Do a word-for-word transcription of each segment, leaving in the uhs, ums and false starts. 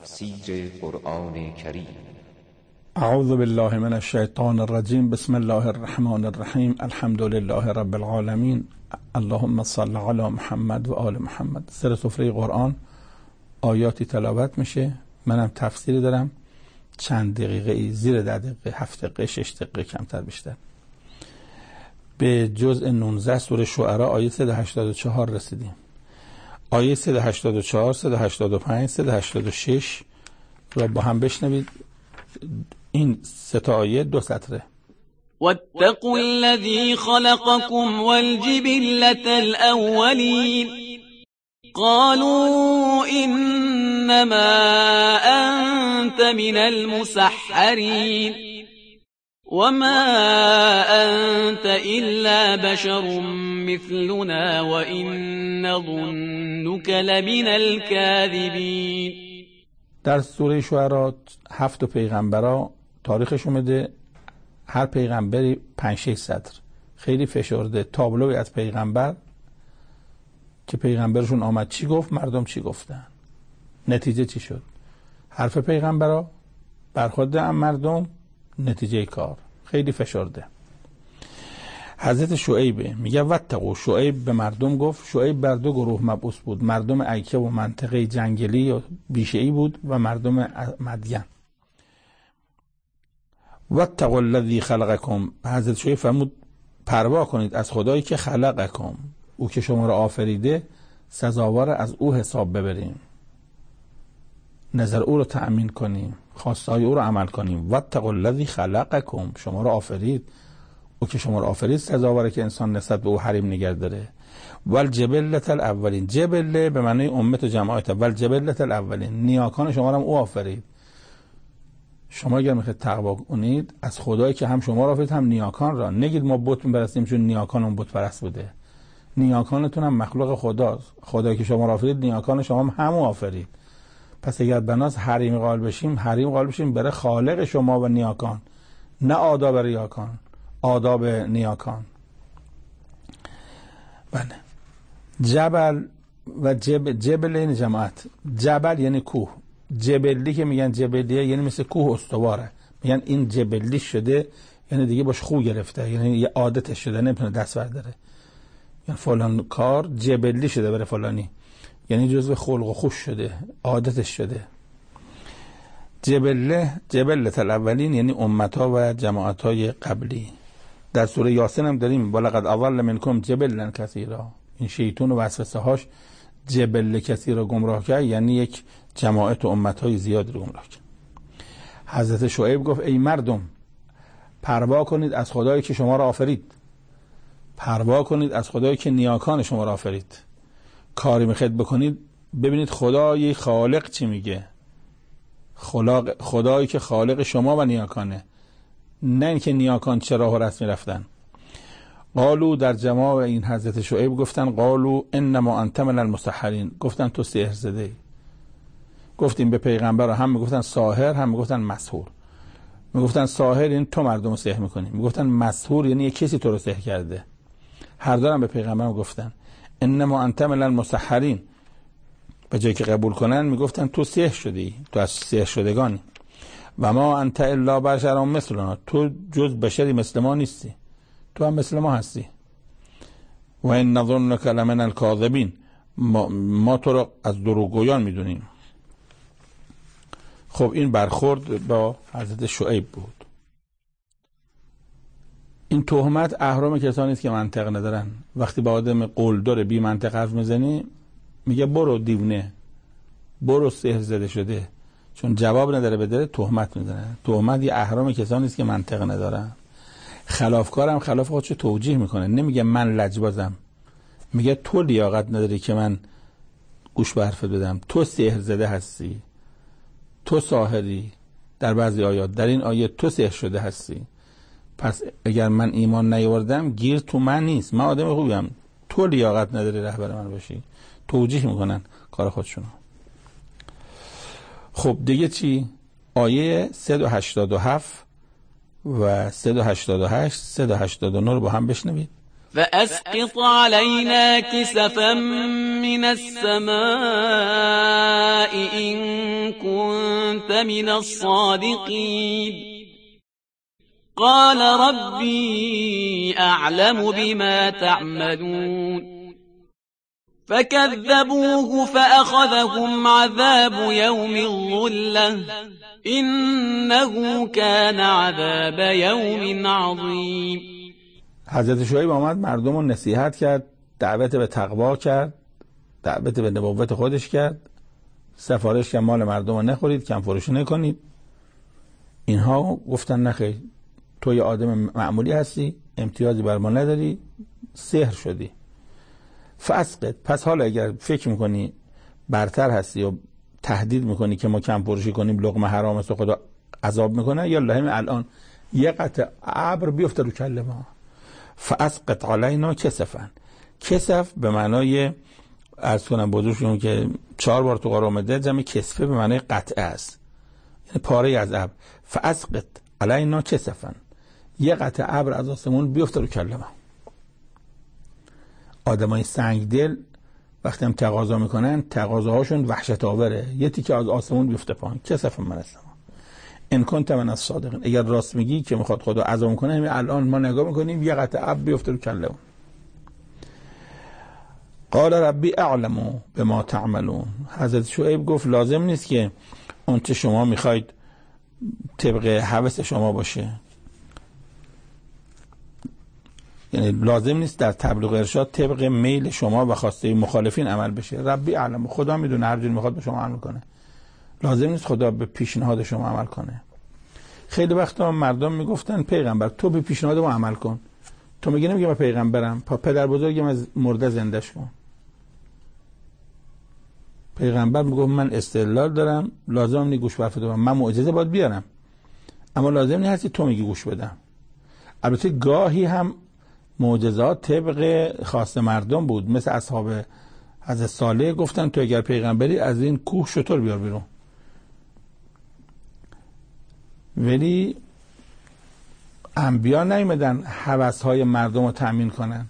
تفسیر قرآن کریم. اعوذ بالله من الشیطان الرجیم. بسم الله الرحمن الرحیم. الحمد لله رب العالمین. اللهم صل علی محمد و آل محمد. سر سفره قرآن آیاتی تلاوت میشه، منم تفسیر دارم، چند دقیقه ای، زیر ده دقیقه، هفت دقیقه، شش دقیقه، کمتر بیشتر. به جزء نوزده سوره شعراء آیه صد و هشتاد و چهار رسیدیم. آیه صد و هشتاد و چهار، صد و هشتاد و پنج، صد و هشتاد و شش را با هم بشنوید. این سه تا آیه دو سطره. واتقوا الذي خلقكم والجبلة الأولين قالوا إنما أنت من المسحرين وما أنت إلا بشر مثلنا وإن نظنك لمن الكاذبين. در سوره شعراء هفت پیغمبرا تاریخش اومده، هر پیغمبری پنج شش سطر، خیلی فشرده، تابلوی از پیغمبر که پیغمبرشون آمد چی گفت، مردم چی گفتن، نتیجه چی شد، حرف پیغمبرا، برخورد مردم، نتیجه کار، خیلی فشرده. حضرت شعیب میگه واتقوا، شعیب به مردم گفت، شعیب بر دو گروه مبعوث بود، مردم ایکه و منطقه جنگلی و بیشه‌ای بود و مردم مدین. واتقوا الذی خلقکم، حضرت شعیب فرمود پروا کنید از خدایی که خلقکم، او که شما را آفریده، سزاوار از او حساب ببریم، نظر او رو تأمین کنیم، خواستهای او رو عمل کنیم. واتقوا الذی خلقکم، شما را آفرید، او که شما را آفرید سزاواره که انسان نسبت به او حریم نگه داره. والجبلة الاولین، جبله به معنی امت و جماعت، والجبلة الاولین، نیاکان شما را هم او آفرید. شما اگر میخواید تقوا کنید از خدایی که هم شما را آفرید هم نیاکان را. نگید ما بت میپرستیم چون نیاکان اون بت پرست بوده. نیاکانتون هم مخلوق خداست. خدایی که شما را آفرید نیاکان شما هم همو آفرید. پس اگر بناس حریم قائل بشیم، حریم قائل بشیم برای خالق شما و نیاکان، نه آداب ریاکان، آداب نیاکان. بله. جبل و جب... جبل یعنی جماعت، جبل یعنی کوه، جبلی که میگن جبلیه یعنی مثل کوه استواره، میگن این جبلی شده یعنی دیگه باش خو گرفته، یعنی یه عادتش شده، نمیتونه دست برداره. یعنی فلان کار جبلی شده برای فلانی، یعنی جزو خلق و خوش شده، عادتش شده. جبله، جبلت الاولین یعنی امتها و جماعتهای قبلی. در سوره یاسین هم داریم ولقد اضل منکم جبلا کثیرا، این شیطان و وسوسه هاش جبل کثیر را گمراه کرد، یعنی یک جماعت و امتهای زیاد رو گمراه کرد. حضرت شعیب گفت ای مردم پروا کنید از خدایی که شما را آفرید، پروا کنید از خدایی که نیاکان شما را آفرید. کاری میخواید بکنید ببینید خدای خالق چی میگه، خلاق، خدایی که خالق شما و نیاکانه، نه اینکه نیاکان چه راه و رسمی رفتن. قالو، در جواب این حضرت شعیب گفتن قالو انما انت من المسحرین، گفتن تو سحر زده ای. گفتیم به پیغمبر هم میگفتن ساحر، هم میگفتن مسحور. میگفتن ساحر یعنی تو مردم رو سحر میکنی، میگفتن مسحور یعنی یک کسی تو رو سحر کرده. هر دو هم به پیغمبر گفتن انما انت من المسحرین، به جایی که قبول کنن میگفتن تو سحر شدی، تو از سحر شدگانی. و ما انت الا بشر مثلنا، تو جز بشری مثل ما نیستی، تو هم مثل ما هستی. و این نظنک لمن الکاذبین، ما, ما تو رو از دروغگویان میدونیم. خب این برخورد با حضرت شعیب بود. این تهمت اهرام کسانی است که منطق ندارن. وقتی با آدم قلدر بی منطق حرف میزنی میگه برو دیونه، برو سحر زده شده، چون جواب نداره بده تهمت میزنه. تهمت یه اهرام کسانی است که منطق ندارن. خلافکارم خلاف خودشو توجیه میکنه، نمیگه من لجبازم، میگه تو لیاقت نداری که من گوش به حرفت بدم، تو سحر زده هستی، تو ساحری. در بعضی آیات، در این آیه تو سحر شده هستی، پس اگر من ایمان نیاوردم گیر تو من نیست، من آدم خوبیم، تو لیاقت نداری رهبر من باشی. توجیه میکنن کار خودشونو. خب دیگه چی؟ آیه صد و هشتاد و هفت و صد و هشتاد و هشت، صد و هشتاد و نه رو با هم بشنوید. فأسقط علينا كسفا من السماء إن كنت من الصادقين قال ربي أعلم بما تعملون فكذبوه فأخذهم عذاب يوم الظلة إنه كان عذاب يوم عظيم. حضرت شعیب آمد مردم رو نصیحت کرد، دعوت به تقوا کرد، دعوت به نبوت خودش کرد، سفارش که مال مردم رو نخورید، کم فروشی نکنید. اینها گفتن نخیر، تو یه آدم معمولی هستی، امتیازی بر ما نداری، سحر شدی. فاسقط، پس حالا اگر فکر میکنی برتر هستی و تهدید میکنی که ما کم فروشی کنیم لقمه حرام است و خدا عذاب میکنه، یا همین الان یه قطع ابر بیفته رو کله ما. فاسقط علینا کسفا. کسف به معنای عرض کنم بزرگشون که چهار بار تو قرآن اومده، جمع کسفه به معنای قطعه است، یعنی پاره از ابر. فاسقط علینا کسفا، یه قطعه ابر از آسمون بیفته رو کله ما. آدمای سنگ دل وقتی هم تقاضا میکنن تقاضاهاشون وحشت آوره، یه تیکه از آسمون بیفته پایین. کسف من السما ان کنت من الصادقین، اگر راست میگی که میخواد خدا عذاب کنه، همین الان ما نگاه میکنیم یه قطعه ابر بیفته رو کله اون. قال ربی اعلم بما تعملون. حضرت شعیب گفت لازم نیست که اون چه شما میخواید طبق هوس شما باشه، یعنی لازم نیست در تبلیغ ارشاد طبق میل شما و خواسته مخالفین عمل بشه. ربی اعلم، خدا میدونه هر جوری میخواد به شما عمل کنه، لازم نیست خدا به پیشنهاد شما عمل کنه. خیلی وقتا مردم میگفتن پیغمبر تو به پیشنهاد ما عمل کن، تو میگی نمیگه من پیغمبرم، پا پدر بزرگم از مرده زندش کن. پیغمبر میگفت من استدلال دارم، لازم نیست گوش بر فرمان، من معجزه باید بیارم، اما لازم نیست تو میگی گوش بدم. البته گاهی هم معجزات طبق خواست مردم بود، مثل اصحاب حضرت صالح گفتن تو اگر پیغمبری از این کوه شتر بیار بیرون. ولی انبیا نیومدن هوس‌های مردم رو تأمین کنن.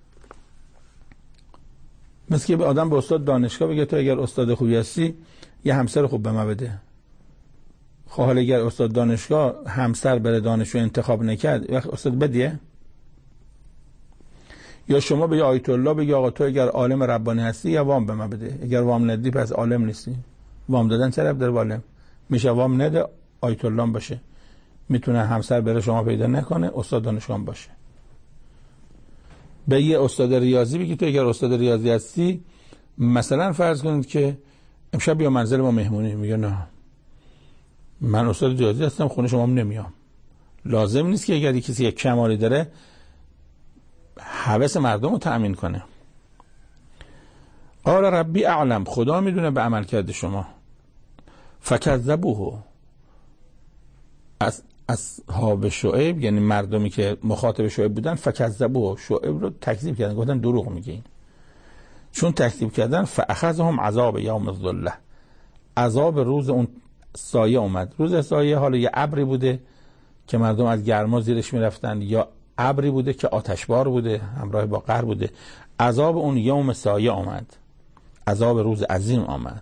مثل که به آدم به استاد دانشگاه بگه تو اگر استاد خوبی هستی یه همسر خوب به ما بده. خب حالا اگر استاد دانشگاه همسر بره دانشجو انتخاب نکرد، وقت استاد بدیه؟ یا شما به آیت الله بگی آقا تو اگر عالم ربانی هستی یا وام به من بده، اگر وام ندی پس عالم نیستی. وام دادن چه ربط داره عالم؟ میشه وام نده آیت الله باشه، میتونه همسر بره شما پیدا نکنه، استاد دانشگاه باشه. به یه استاد ریاضی بگی تو اگر استاد ریاضی هستی، مثلا فرض کنید که امشب بیا منزل ما مهمونی، میگه نه من استاد ریاضی هستم خونه شما نمیام. لازم نیست که اگر کسی یک کمالی داره هوس مردم رو تأمین کنه. قال ربی اعلم، خدا میدونه به عمل کرده شما. فکذبوه، از اصحاب شعیب یعنی مردمی که مخاطب شعیب بودن، فکذبوه، شعیب رو تکذیب کردن، گفتن دروغ میگین. چون تکذیب کردن فاخذهم عذاب یوم الظله، عذاب روز اون سایه اومد. روز سایه حالا یه ابری بوده که مردم از گرما زیرش میرفتن، یا ابری بوده که آتشبار بوده همراه با قهر بوده. عذاب اون یوم سایه آمد، عذاب روز عظیم آمد.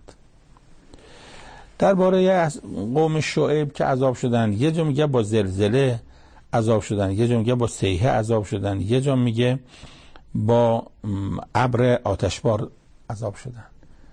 درباره قوم شعیب که عذاب شدن، یه جا میگه با زلزله عذاب شدن، یه جا میگه با صیحه عذاب شدن، یه جا میگه با ابر آتشبار عذاب شدن.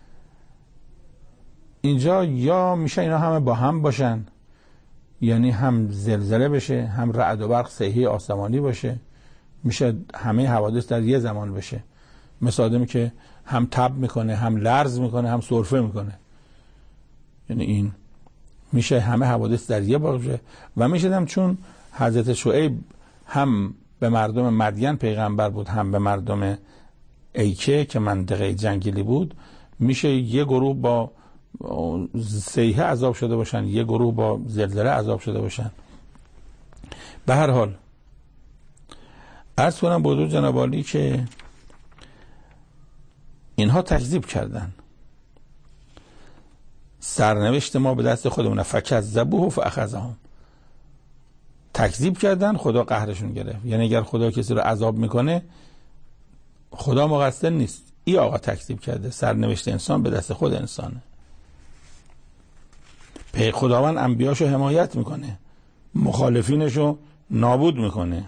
اینجا یا میشه اینا همه با هم باشن، یعنی هم زلزله بشه، هم رعد و برق صیحه آسمانی باشه، میشه همه حوادث در یه زمان بشه. مثل آدمی که هم تب میکنه، هم لرز میکنه، هم سرفه میکنه، یعنی این میشه همه حوادث در یه باشه. و میشه هم چون حضرت شعیب هم به مردم مدین پیغمبر بود، هم به مردم ایکه که منطقه جنگلی بود، میشه یه گروه با صیحه عذاب شده باشن، یه گروه با زلزله عذاب شده باشن. به هر حال عرض کنم بزرگ جناب عالی که اینها تکذیب کردن، سرنوشت ما به دست خودمونه. فکذبوه فاخذهم، تکذیب کردن، خدا قهرشون گرفت. یعنی اگر خدا کسی رو عذاب میکنه خدا مقصر نیست، ای آقا تکذیب کرده، سرنوشت انسان به دست خود انسانه. پی خداوند انبیاشو حمایت میکنه، مخالفینشو نابود میکنه.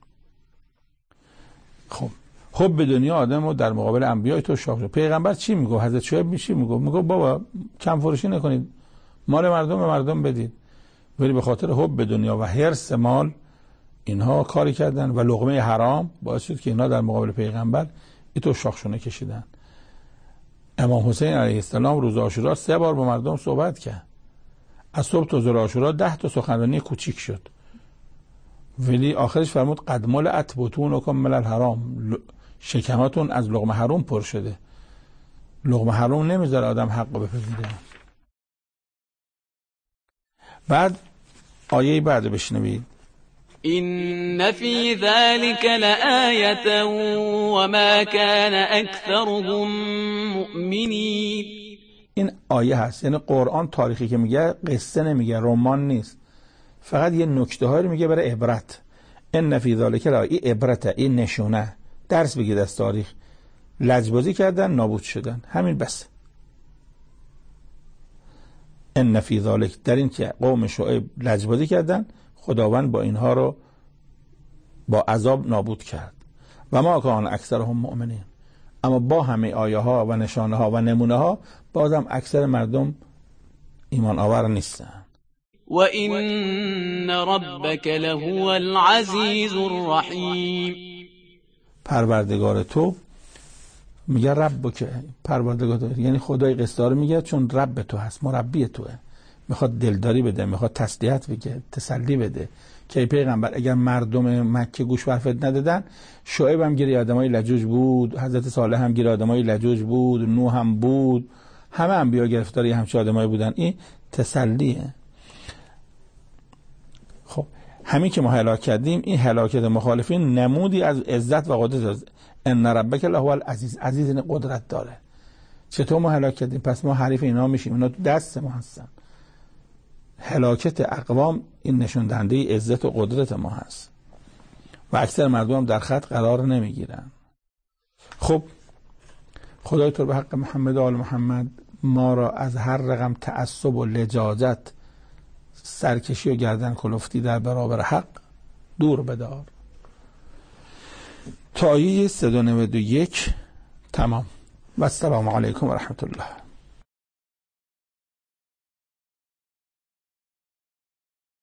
خب خب به دنیا آدم رو در مقابل انبیای تو شاخ. پیغمبر چی میگه؟ حضرت شعیب میشی میگه میگه بابا کم فروشی نکنید، مال مردم به مردم بدید. ولی به خاطر حب به دنیا و حرص مال اینها کاری کردن و لقمه حرام باعث شد که اینها در مقابل پیغمبر ای تو شاخشونه کشیدن. امام حسین علیه السلام روز عاشورا سه بار با مردم صحبت کرد. از صبح تا ظهر عاشورا ده تا سخنرانی کوچیک شد، ولی آخرش فرمود قد ملأت بطونکم من الحرام، شکماتون از لقمه حرام پر شده. لقمه حرام نمیذاره آدم حق رو بپذیره. بعد آیه بعد بشنوید. إن في ذلك لآية وما كان أكثرهم مؤمنين. این آیه هست، یعنی قرآن تاریخی که میگه قصه نمیگه، رمان نیست، فقط یه نکته هایی میگه برای عبرت. ان فی ذلک لآیه، این عبرته، این نشونه، درس بگید از تاریخ. لجبازی کردن نابود شدن، همین بس. ان فی ذلک، در این که قوم شعیب لجبازی کردن، خداوند با اینها رو با عذاب نابود کرد. و ما کان اکثرهم مؤمنین، اما با همه آیه ها و نشانه ها و نمونه ها بازم اکثر مردم ایمان آور نیستن. و این ربک لهو العزیز الرحیم. پروردگار تو، میگه رب که پروردگار تو، یعنی خدای قصه رو میگه چون رب تو هست، مربی توه، میخواد دلداری بده، میخواد تسلیت بگه، تسلی بده که ای پیغمبر اگر مردم مکه گوش برفت ندادن، شعیب هم گیری آدمای لجوج بود، حضرت صالح هم گیری آدمای لجوج بود، نوح هم بود، همه انبیا گرفتاری همچه آدمایی بودن. این تسلیه. خب همین که ما هلاک کردیم، این هلاکت مخالفین نمودی از عزت و قدرت. ان ربک لهو العزیز، عزیز این قدرت داره. چطور ما هلاک کردیم؟ پس ما حریف اینا میشیم، اینا تو دست ما هستن. هلاکت اقوام این نشون دهنده عزت و قدرت ما هست و اکثر مردم هم در خط قرار نمیگیرن. خب خدای تو به حق محمد و آل محمد ما را از هر رقم تعصب و لجاجت، سرکشی و گردن کلفتی در برابر حق دور بدار. تا آیه صد و نود و یک تمام. و السلام علیکم و رحمت الله.